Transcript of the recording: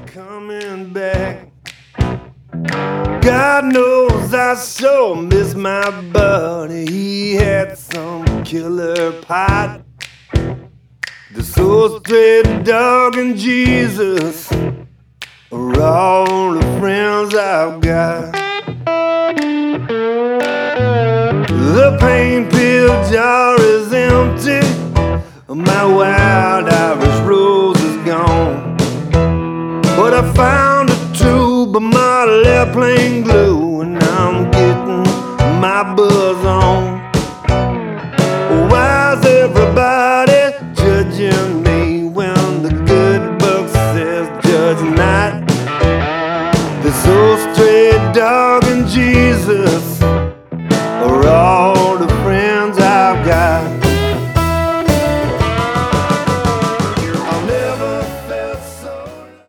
coming back. God knows I sure miss my buddy. He had some killer pot. The soul straight dog and Jesus are all the friends I've got. The pain pill jar is empty. My wild Irish rose is gone. But I found a tube of model airplane glue, and I'm getting my buzz on. Why's everybody judging me when the good book says judge not?